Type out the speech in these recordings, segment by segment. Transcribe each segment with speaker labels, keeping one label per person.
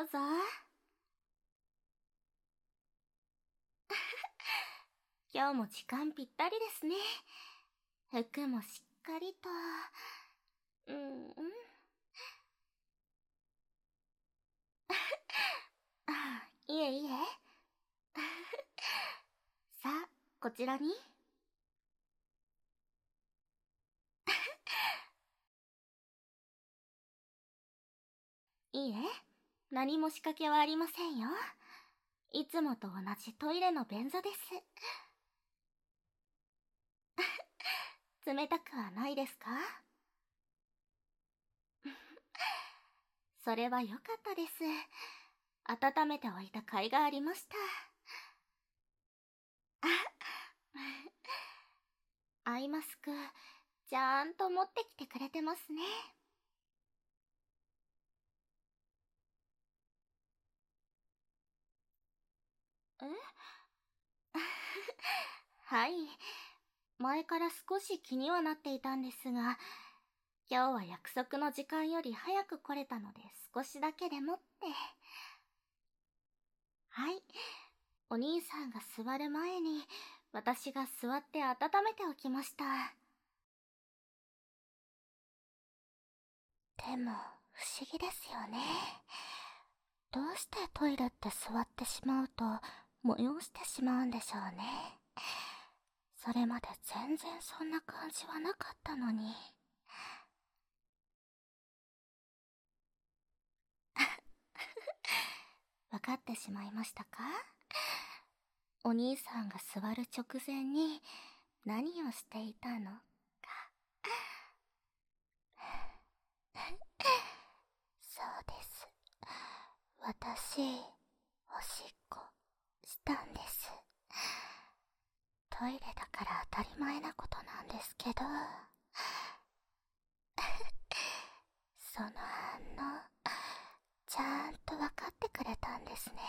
Speaker 1: うぞ。今日も時間ぴったりですね。服もしっかりと。いえいえ。さあ、こちらに。いいえ、何も仕掛けはありませんよ。いつもと同じトイレの便座です。冷たくはないですか？それは良かったです。温めておいた甲斐がありました。アイマスク、ちゃんと持ってきてくれてますね。えはい。前から少し気にはなっていたんですが、今日は約束の時間より早く来れたので少しだけでもって。はい。お兄さんが座る前に、私が座って温めておきました。でも、不思議ですよね。どうしてトイレって座ってしまうと、催してしまうんでしょうね。それまで全然そんな感じはなかったのに。わかってしまいましたか？お兄さんが座る直前に何をしていたのか。そうです。私、おしっこしたんです。トイレだから当たり前なことなんですけど、その反応、ちゃんとわかってくれたんですね。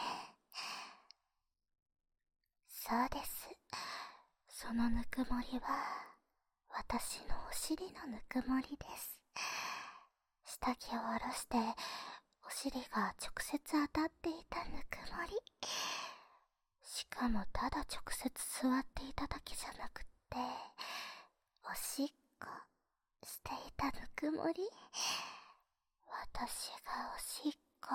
Speaker 1: そうです。そのぬくもりは、私のお尻のぬくもりです。下着を下ろして、お尻が直接当たっていたぬくもり。しかもただ直接座っていただけじゃなくって、おしっこしていたぬくもり。私がおしっこ。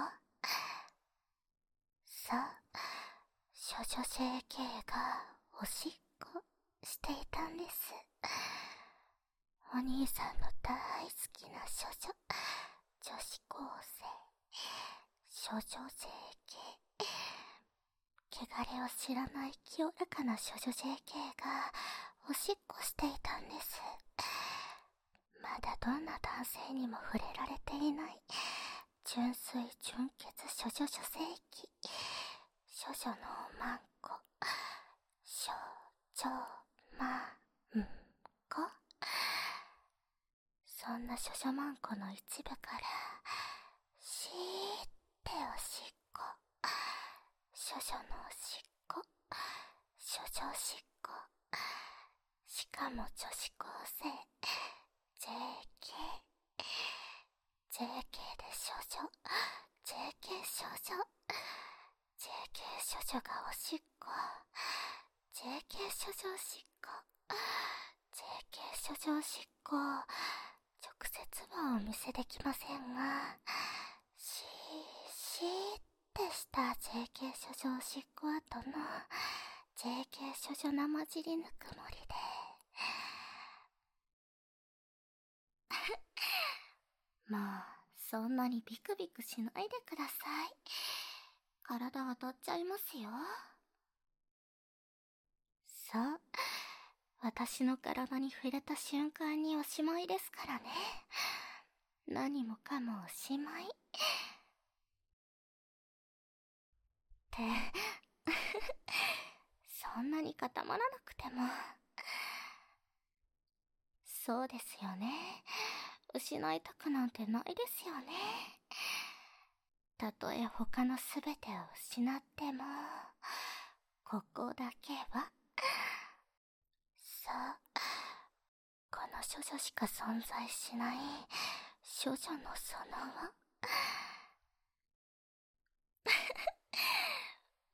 Speaker 1: そう、処女 JK がおしっこしていたんです。お兄さんの大好きな処女、女子高生、処女 JK。汚れを知らない清らかな処女 JK がおしっこしていたんです。まだどんな男性にも触れられていない純粋純潔処女女性器、処女のおまんこ、処女まんこ。そんな処女まんこの一部からしーっておしっこ、処女のおしっこ、処女おしっこ、しかも女子高生 JK で処女 JK 少女 JK 少女がおしっこ JK 少女おしっこ JK 少女おしっこ、直接はお見せできませんが、しーってした JK 少女おしっこ後の JK 少女生尻ぬくもりでもうそんなにビクビクしないでください。体当たっちゃいますよ。そう、私の体に触れた瞬間におしまいですからね。何もかもおしまいってそんなに固まらなくても。そうですよね。失いたくなんてないですよね。たとえ他のすべてを失っても、ここだけは。そう、この処女しか存在しない処女のその後。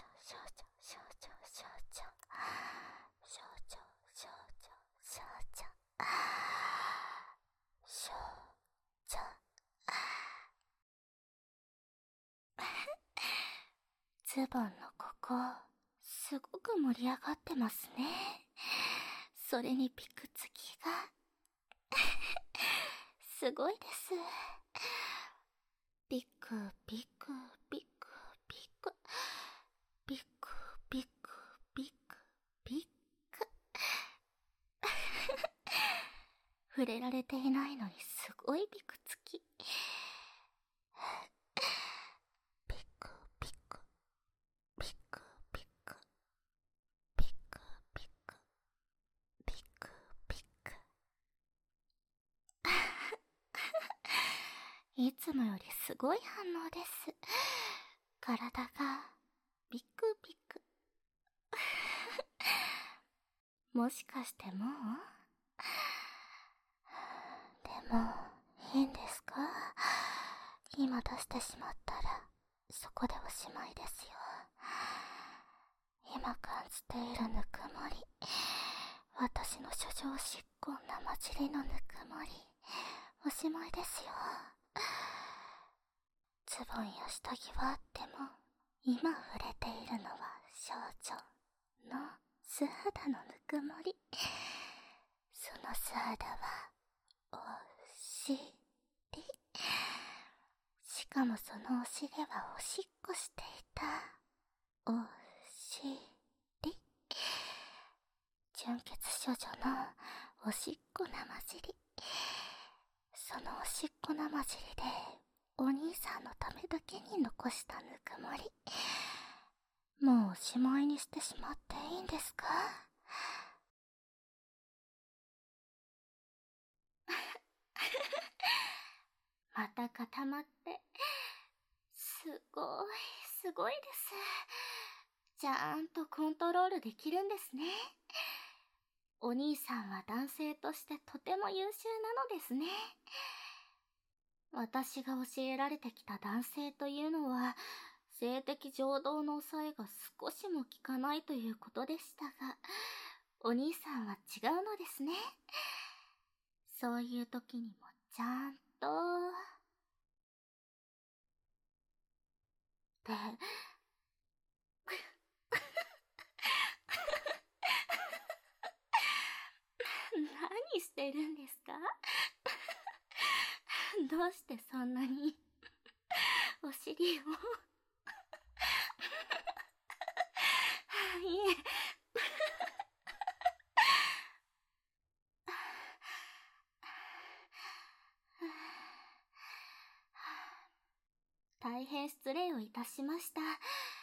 Speaker 1: 少女少女少女少女少女少女少女ズボンのここすごく盛り上がってますね。それにピクつきがすごいです。ピクピクピクピクピクピクピクピク触れられていないのにすごいピクつき。ピクピクピクピクピクピクピクピクいつもよりすごい反応です。体がビクビクもしかしてもうでもいいんですか？今出してしまったらそこでおしまいですよ。今感じているぬくもり、私の処女しっこん生尻のぬくもり、おしまいですよ。ズボンや下着はあっても今触れているのは少女の素肌のぬくもり。その素肌はお尻、しかもそのお尻はおしっこしていたお尻。純血処女のおしっこ生尻。そのおしっこ生尻でお兄さんのためだけに残したぬくもり、もうおしまいにしてしまっていいんですか？ 固まって、すごいです。ちゃんとコントロールできるんですね。お兄さんは男性としてとても優秀なのですね。私が教えられてきた男性というのは、性的情動の抑えが少しも効かないということでしたが、お兄さんは違うのですね。そういう時にもちゃんと。で、何してるんですか？どうしてそんなにお尻をいえ、大変失礼をいたしました。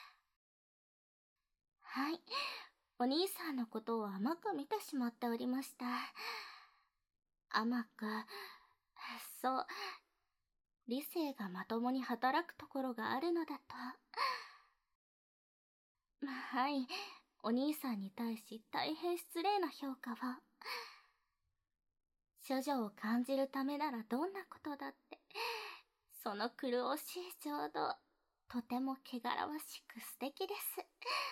Speaker 1: はい、お兄さんのことを甘く見てしまっておりました。甘く、そう、理性がまともに働くところがあるのだと。はい、お兄さんに対し大変失礼な評価を。処女を感じるためならどんなことだって、その苦しい衝動、とても汚らわしく素敵です。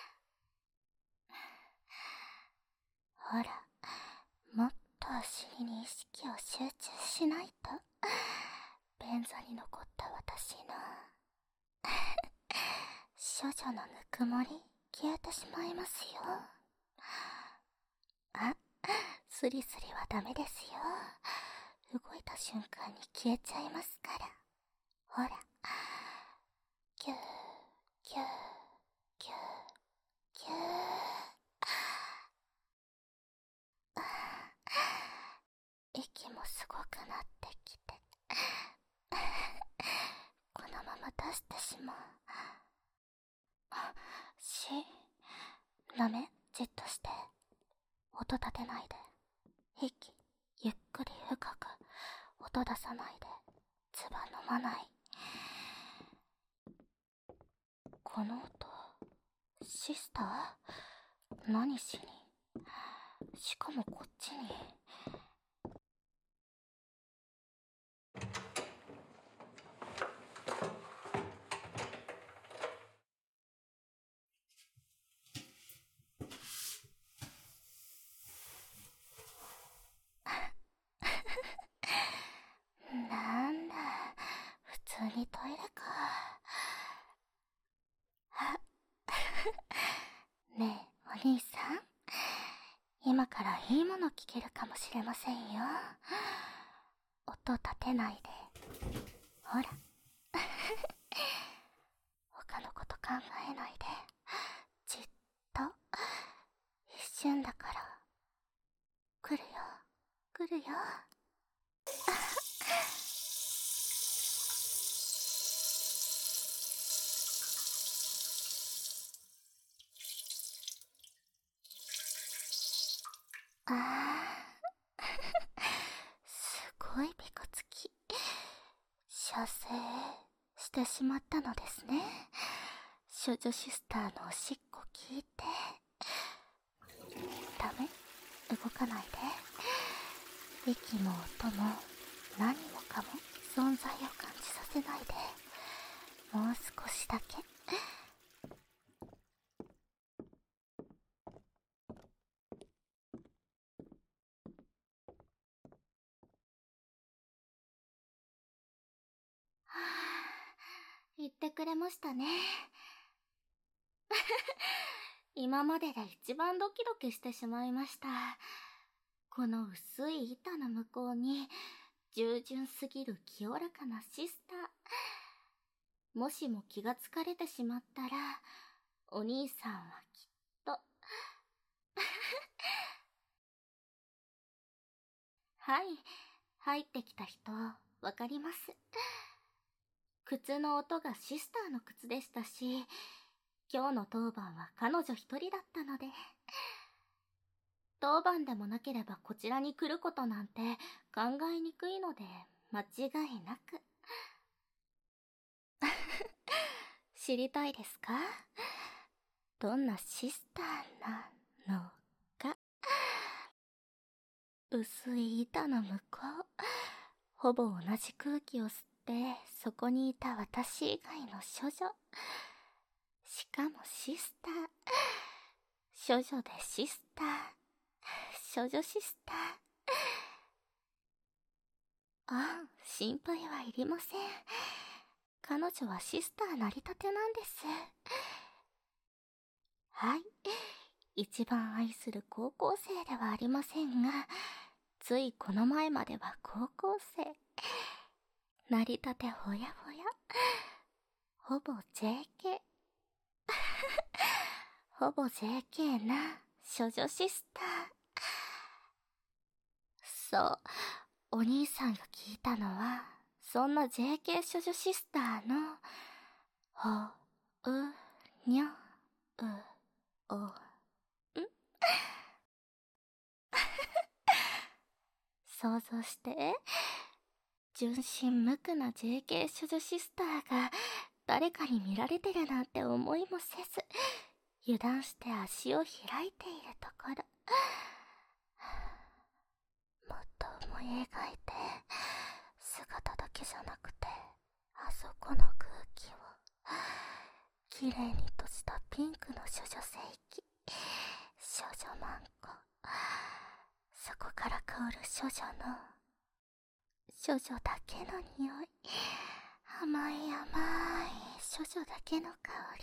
Speaker 1: ほら、もっとお尻に意識を集中しないと、便座に残った私の処女のぬくもり消えてしまいますよ。あ、スリスリはダメですよ。動いた瞬間に消えちゃいますから。ほら、キュー、キュー、キュー、キュー。息もすごくなってきて、このまま出してしまう。ダメ、じっとして。音立てないで。息、ゆっくり深く。音出さないで。唾飲まない。この音、シスター？何しに？しかもこっちに。なんだ、普通にトイレか。ねえ、お兄さん。今からいいもの聞けるかもしれませんよ。音立てないで。ほら。他のこと考えないで。じっと。一瞬だから。来るよ。来るよ。ああ。すごいピカつき。射精してしまったのですね。処女シスターのおしっこ聞いて。ダメ、動かないで。息も音も何もかも存在を感じさせないで。もう少しだけ。はぁ、言ってくれましたね。今までで一番ドキドキしてしまいました。この薄い板の向こうに、従順すぎる清らかなシスター。もしも気がつかれてしまったら、お兄さんはきっと。はい、入ってきた人、わかります。靴の音がシスターの靴でしたし、今日の当番は彼女一人だったので。当番でもなければこちらに来ることなんて考えにくいので、間違いなく。 知りたいですか？どんなシスターなのか。薄い板の向こう、ほぼ同じ空気を吸って、そこにいた私以外の処女。しかもシスター。処女でシスター。処女シスター。ああ、心配はいりません。彼女はシスターなりたてなんです。はい。一番愛する高校生ではありませんが、ついこの前までは高校生。なりたてほやほや。ほぼ JK。ほぼ JK な処女シスター。そう、お兄さんが聞いたのは、そんな JK 処女シスターの、ほ、う、にょ、う、お、想像して、純真無垢な JK 処女シスターが誰かに見られてるなんて思いもせず、油断して足を開いているところ。もっと思い描いて、姿だけじゃなくて、あそこの空気を、綺麗に閉じたピンクの処女聖域、少女マンコ。そこから香る処女の、処女だけの匂い。甘い甘い処女だけの香り。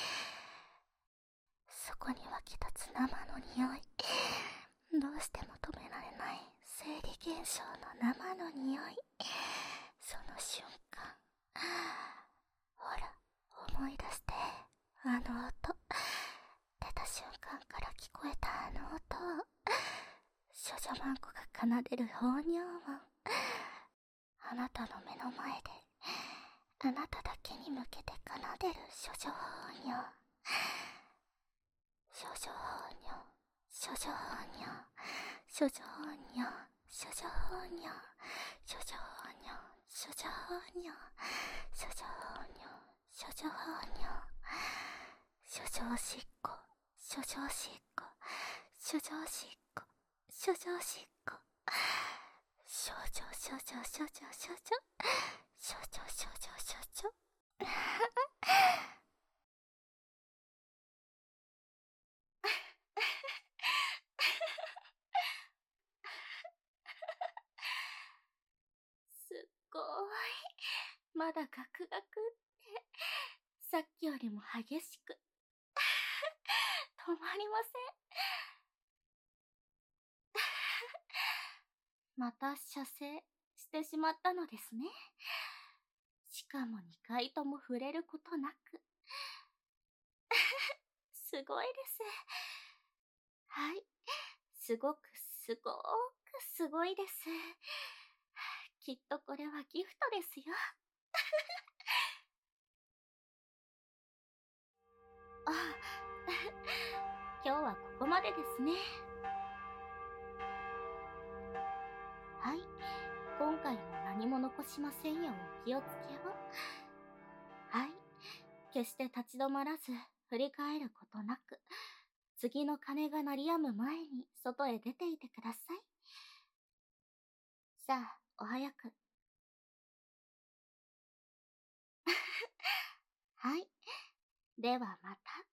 Speaker 1: そこに湧き立つ生の匂い。どうしても止められない生理現象の生の匂い。その瞬間、ほら、思い出して、あの音。出た瞬間から聞こえたあの音を。処女マンコが奏でる放尿音。あなたの目の前で、あなただけに向けて奏でる処女放尿。処女放尿、処女放尿、処女放尿、処女放尿、処女放尿、処女放尿、処女放尿、処女放尿、処女おしっこ、処女おしっこ、処女おしっこ、処女おしっこ、少女少女少女少女少女少女少女。すっごーい。まだガクガクって、さっきよりも激しく。止まりません。また射精してしまったのですね。しかも2回とも触れることなく。すごいです。はい。すごくすごーくすごいです。きっとこれはギフトですよ。あ、今日はここまでですね。はい。今回も何も残しませんよ。お気をつけを。はい。決して立ち止まらず、振り返ることなく、次の鐘が鳴り止む前に外へ出ていてください。さあ、お早く。はい。ではまた。